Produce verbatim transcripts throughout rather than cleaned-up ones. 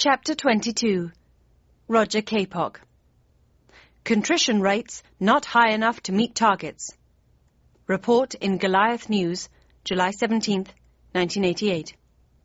Chapter twenty-two. Roger Kapok. Contrition rates not high enough to meet targets. Report in Goliath News, July seventeenth, nineteen eighty-eight.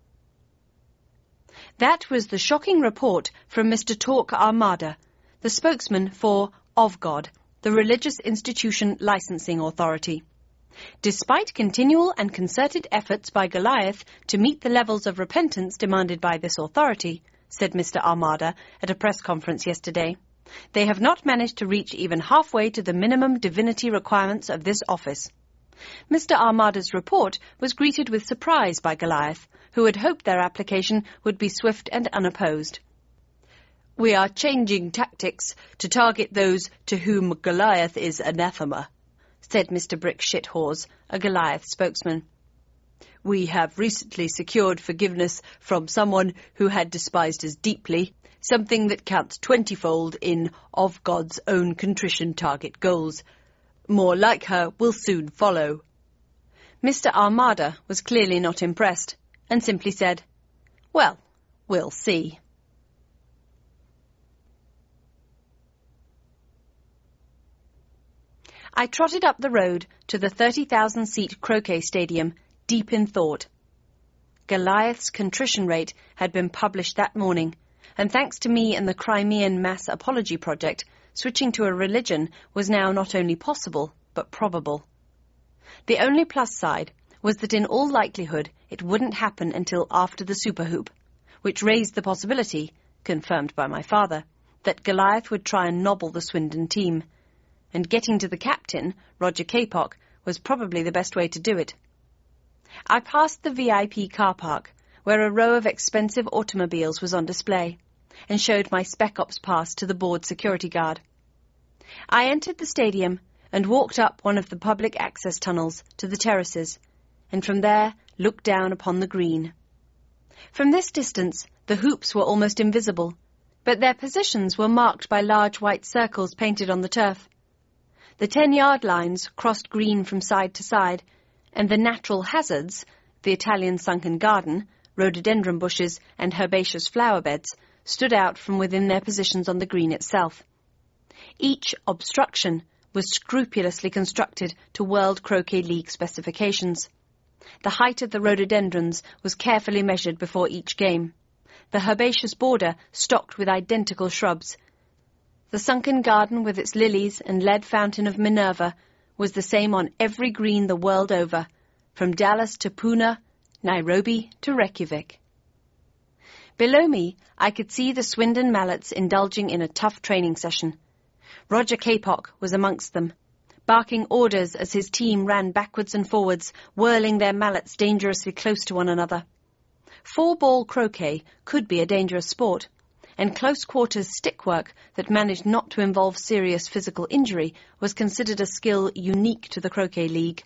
That was the shocking report from Mister Torque Armada, the spokesman for Of God, the religious institution licensing authority. Despite continual and concerted efforts by Goliath to meet the levels of repentance demanded by this authority, said Mister Armada at a press conference yesterday, they have not managed to reach even halfway to the minimum divinity requirements of this office. Mister Armada's report was greeted with surprise by Goliath, who had hoped their application would be swift and unopposed. "We are changing tactics to target those to whom Goliath is anathema," said Mister Brick Shithorse, a Goliath spokesman. "We have recently secured forgiveness from someone who had despised us deeply, something that counts twentyfold in Of God's own contrition target goals. More like her will soon follow." Mister Armada was clearly not impressed, and simply said, "Well, we'll see." I trotted up the road to the thirty thousand seat croquet stadium, deep in thought. Goliath's contrition rate had been published that morning, and thanks to me and the Crimean Mass Apology Project, switching to a religion was now not only possible, but probable. The only plus side was that in all likelihood it wouldn't happen until after the Superhoop, which raised the possibility, confirmed by my father, that Goliath would try and nobble the Swindon team, and getting to the captain, Roger Kapok, was probably the best way to do it. I passed the V I P car park, where a row of expensive automobiles was on display, and showed my Spec Ops pass to the board security guard. I entered the stadium and walked up one of the public access tunnels to the terraces, and from there looked down upon the green. From this distance, the hoops were almost invisible, but their positions were marked by large white circles painted on the turf. The ten-yard lines crossed green from side to side, and the natural hazards, the Italian sunken garden, rhododendron bushes, and herbaceous flower beds, stood out from within their positions on the green itself. Each obstruction was scrupulously constructed to World Croquet League specifications. The height of the rhododendrons was carefully measured before each game, the herbaceous border stocked with identical shrubs. The sunken garden with its lilies and lead fountain of Minerva was the same on every green the world over, from Dallas to Pune, Nairobi to Reykjavik. Below me, I could see the Swindon mallets indulging in a tough training session. Roger Kapok was amongst them, barking orders as his team ran backwards and forwards, whirling their mallets dangerously close to one another. Four-ball croquet could be a dangerous sport, and close-quarters stick-work that managed not to involve serious physical injury was considered a skill unique to the Croquet League.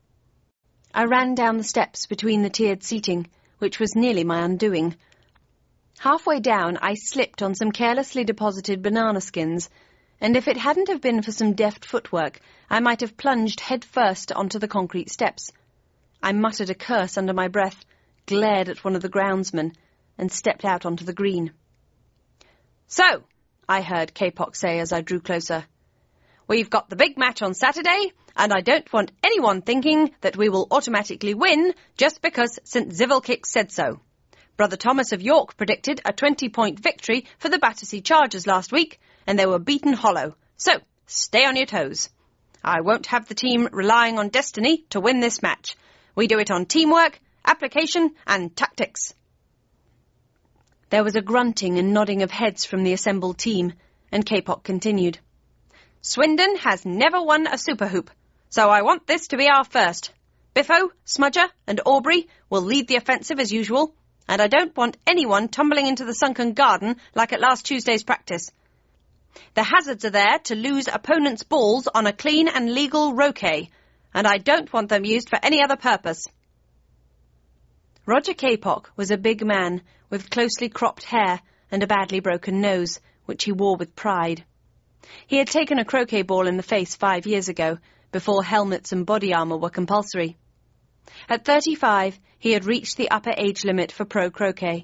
I ran down the steps between the tiered seating, which was nearly my undoing. Halfway down, I slipped on some carelessly deposited banana skins, and if it hadn't have been for some deft footwork, I might have plunged head-first onto the concrete steps. I muttered a curse under my breath, glared at one of the groundsmen, and stepped out onto the green. "So," I heard Kapok say as I drew closer, "we've got the big match on Saturday, and I don't want anyone thinking that we will automatically win just because Saint Zivelkik said so. Brother Thomas of York predicted a twenty-point victory for the Battersea Chargers last week, and they were beaten hollow. So, stay on your toes. I won't have the team relying on destiny to win this match. We do it on teamwork, application, and tactics." There was a grunting and nodding of heads from the assembled team, and Kapok continued. "Swindon has never won a Superhoop, so I want this to be our first. Biffo, Smudger, and Aubrey will lead the offensive as usual, and I don't want anyone tumbling into the sunken garden like at last Tuesday's practice. The hazards are there to lose opponents' balls on a clean and legal roquet, and I don't want them used for any other purpose." Roger Kapok was a big man with closely cropped hair and a badly broken nose, which he wore with pride. He had taken a croquet ball in the face five years ago, before helmets and body armour were compulsory. At thirty-five, he had reached the upper age limit for pro croquet,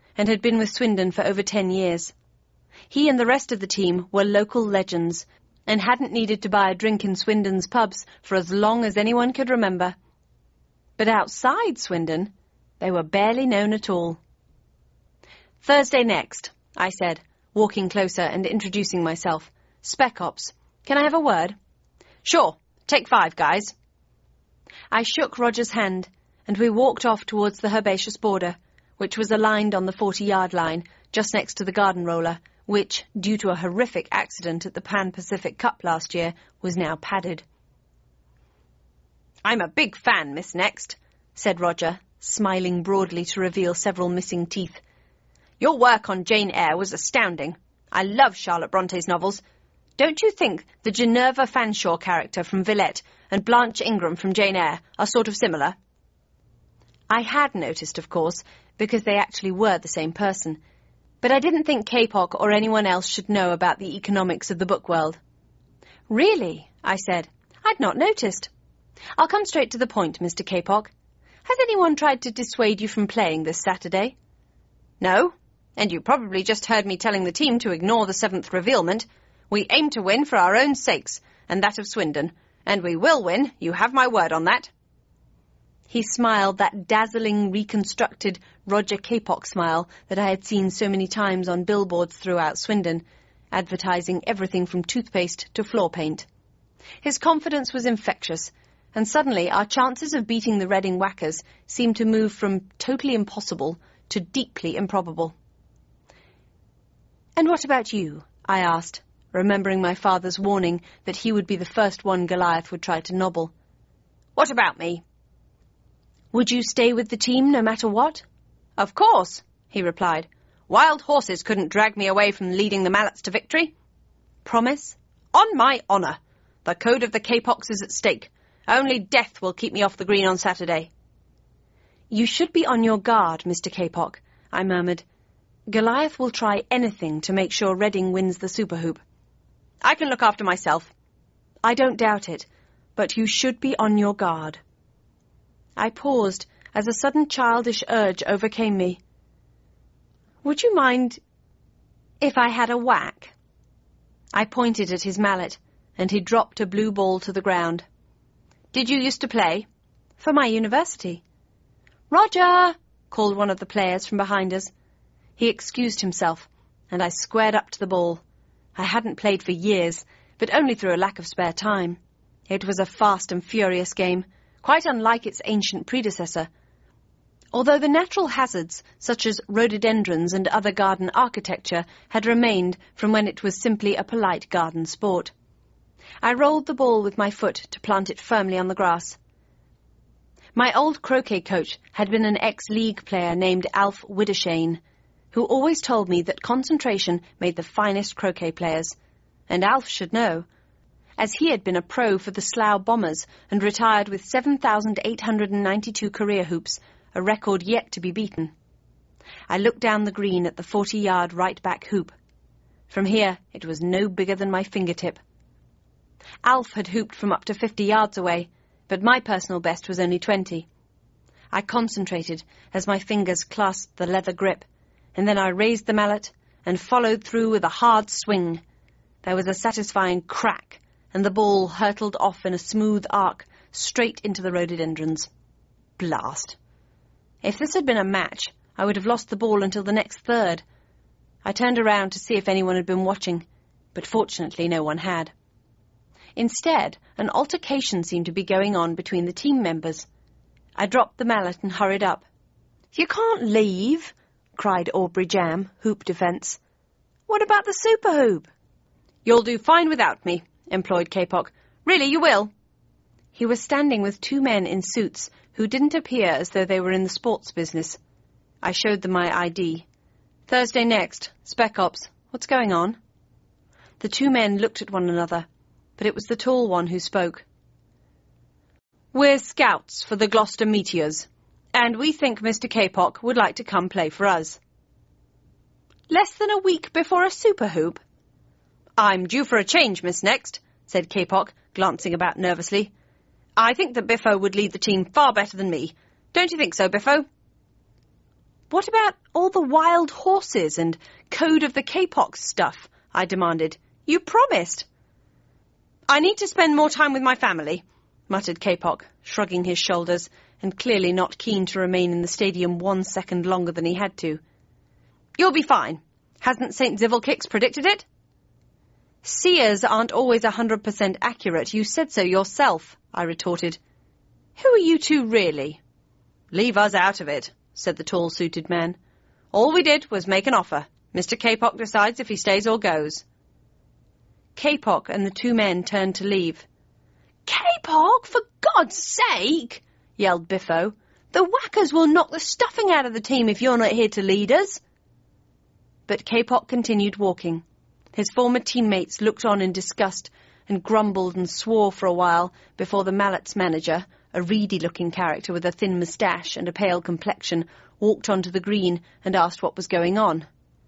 and had been with Swindon for over ten years. He and the rest of the team were local legends and hadn't needed to buy a drink in Swindon's pubs for as long as anyone could remember. But outside Swindon, they were barely known at all. "Thursday next," I said, walking closer and introducing myself. "Spec Ops. Can I have a word?" "Sure. Take five, guys." I shook Roger's hand, and we walked off towards the herbaceous border, which was aligned on the forty-yard line, just next to the garden roller, which, due to a horrific accident at the Pan-Pacific Cup last year, was now padded. "I'm a big fan, Miss Next," said Roger, smiling broadly to reveal several missing teeth. "Your work on Jane Eyre was astounding. I love Charlotte Bronte's novels. Don't you think the Ginevra Fanshawe character from Villette and Blanche Ingram from Jane Eyre are sort of similar?" I had noticed, of course, because they actually were the same person, but I didn't think Kapok or anyone else should know about the economics of the book world. "Really?" I said. "I'd not noticed. I'll come straight to the point, Mister Kapok. Has anyone tried to dissuade you from playing this Saturday?" "No, and you probably just heard me telling the team to ignore the seventh revealment. We aim to win for our own sakes, and that of Swindon, and we will win, you have my word on that." He smiled that dazzling, reconstructed Roger Kapok smile that I had seen so many times on billboards throughout Swindon, advertising everything from toothpaste to floor paint. His confidence was infectious, and suddenly our chances of beating the Reading Whackers seemed to move from totally impossible to deeply improbable. "And what about you?" I asked, remembering my father's warning that he would be the first one Goliath would try to nobble. "What about me?" "Would you stay with the team no matter what?" "Of course," he replied. "Wild horses couldn't drag me away from leading the Mallets to victory." "Promise?" "On my honour. The code of the Kapoks is at stake. Only death will keep me off the green on Saturday." "You should be on your guard, Mister Kapok," I murmured. "Goliath will try anything to make sure Reading wins the Super Hoop." "I can look after myself." "I don't doubt it, but you should be on your guard." I paused as a sudden childish urge overcame me. "Would you mind if I had a whack?" I pointed at his mallet, and he dropped a blue ball to the ground. "Did you used to play?" "For my university." "Roger!" called one of the players from behind us. He excused himself, and I squared up to the ball. I hadn't played for years, but only through a lack of spare time. It was a fast and furious game, quite unlike its ancient predecessor. Although the natural hazards, such as rhododendrons and other garden architecture, had remained from when it was simply a polite garden sport. I rolled the ball with my foot to plant it firmly on the grass. My old croquet coach had been an ex-league player named Alf Widdershane, who always told me that concentration made the finest croquet players, and Alf should know, as he had been a pro for the Slough Bombers and retired with seven thousand eight hundred ninety-two career hoops, a record yet to be beaten. I looked down the green at the forty-yard right-back hoop. From here, it was no bigger than my fingertip. Alf had hooped from up to fifty yards away, but my personal best was only twenty. I concentrated as my fingers clasped the leather grip, and then I raised the mallet and followed through with a hard swing. There was a satisfying crack, and the ball hurtled off in a smooth arc straight into the rhododendrons. Blast! If this had been a match, I would have lost the ball until the next third. I turned around to see if anyone had been watching, but fortunately no one had. Instead, an altercation seemed to be going on between the team members. I dropped the mallet and hurried up. "You can't leave," cried Aubrey Jam, hoop defence. "What about the Super Hoop?" "You'll do fine without me," implored Kapok. "Really, you will." He was standing with two men in suits who didn't appear as though they were in the sports business. I showed them my I D. "Thursday next. Spec Ops. What's going on?" The two men looked at one another, but it was the tall one who spoke. "We're scouts for the Gloucester Meteors, and we think Mister Kapok would like to come play for us." "Less than a week before a Super Hoop?" "I'm due for a change, Miss Next," said Kapok, glancing about nervously. "I think that Biffo would lead the team far better than me. Don't you think so, Biffo?" What about all the wild horses and Code of the Kapok stuff? I demanded. You promised. I need to spend more time with my family, muttered Kapok, shrugging his shoulders and clearly not keen to remain in the stadium one second longer than he had to. You'll be fine. Hasn't Saint Zivelkix predicted it? Seers aren't always a hundred percent accurate. You said so yourself, I retorted. Who are you two really? Leave us out of it, said the tall-suited man. All we did was make an offer. Mister Kapok decides if he stays or goes. Kapok and the two men turned to leave. Kapok, for God's sake, yelled Biffo. The whackers will knock the stuffing out of the team if you're not here to lead us. But Kapok continued walking. His former teammates looked on in disgust and grumbled and swore for a while before the Mallet's manager, a reedy-looking character with a thin moustache and a pale complexion, walked onto the green and asked what was going on.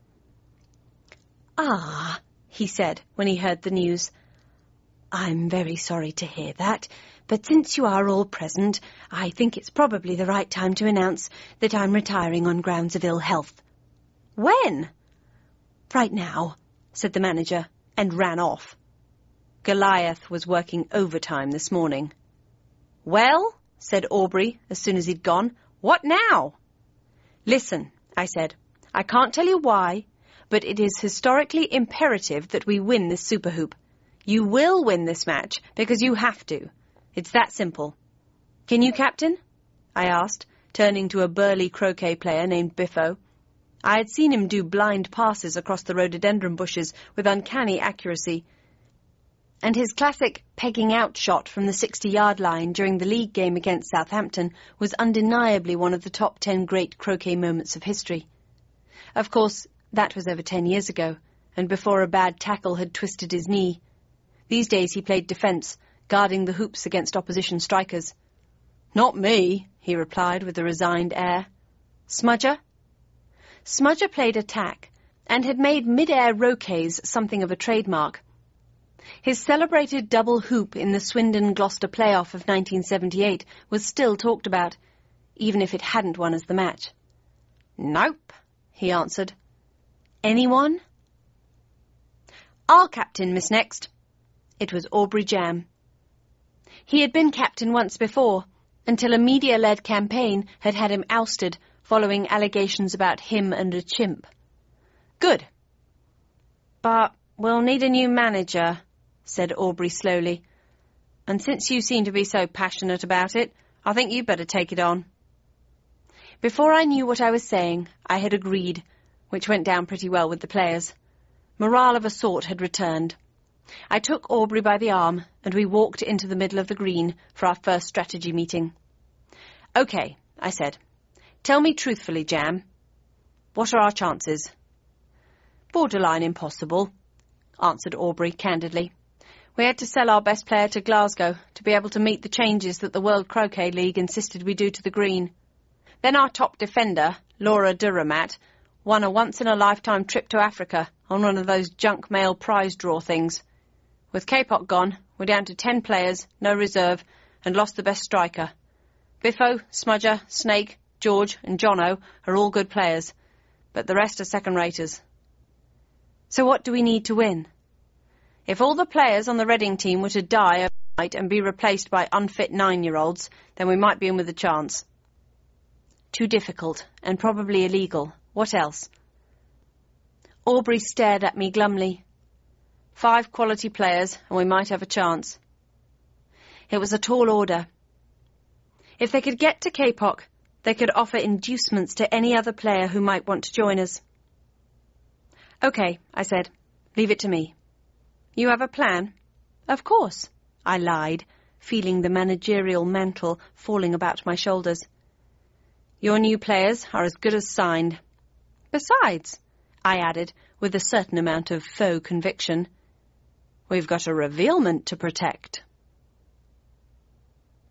Ah, he said when he heard the news. I'm very sorry to hear that, but since you are all present, I think it's probably the right time to announce that I'm retiring on grounds of ill health. When? Right now, said the manager, and ran off. Goliath was working overtime this morning. Well, said Aubrey as soon as he'd gone, what now? Listen, I said, I can't tell you why, but it is historically imperative that we win this Super Hoop. You will win this match because you have to. It's that simple. Can you captain? I asked, turning to a burly croquet player named Biffo. I had seen him do blind passes across the rhododendron bushes with uncanny accuracy, and his classic pegging-out shot from the sixty-yard line during the league game against Southampton was undeniably one of the top ten great croquet moments of history. Of course, that was over ten years ago, and before a bad tackle had twisted his knee. These days he played defence, guarding the hoops against opposition strikers. Not me, he replied with a resigned air. Smudger? Smudger played attack, and had made mid-air roquets something of a trademark. His celebrated double hoop in the Swindon-Gloucester playoff of nineteen seventy-eight was still talked about, even if it hadn't won us the match. Nope, he answered. Anyone? I'll captain, Miss Next. It was Aubrey Jam. He had been captain once before, until a media-led campaign had had him ousted following allegations about him and a chimp. Good. But we'll need a new manager, said Aubrey slowly. And since you seem to be so passionate about it, I think you'd better take it on. Before I knew what I was saying, I had agreed, which went down pretty well with the players. Morale of a sort had returned. I took Aubrey by the arm, and we walked into the middle of the green for our first strategy meeting. OK, I said. Tell me truthfully, Jam. What are our chances? Borderline impossible, answered Aubrey candidly. We had to sell our best player to Glasgow to be able to meet the changes that the World Croquet League insisted we do to the green. Then our top defender, Laura Duramat, won a once-in-a-lifetime trip to Africa on one of those junk mail prize draw things. With Kapok gone, we're down to ten players, no reserve, and lost the best striker. Biffo, Smudger, Snake, George and Jono are all good players, but the rest are second-raters. So what do we need to win? If all the players on the Reading team were to die overnight and be replaced by unfit nine-year-olds, then we might be in with a chance. Too difficult, and probably illegal. What else? Aubrey stared at me glumly. Five quality players, and we might have a chance. It was a tall order. If they could get to Kapok, they could offer inducements to any other player who might want to join us. OK, I said. Leave it to me. You have a plan? Of course, I lied, feeling the managerial mantle falling about my shoulders. Your new players are as good as signed. Besides, I added, with a certain amount of faux conviction, we've got a revealment to protect.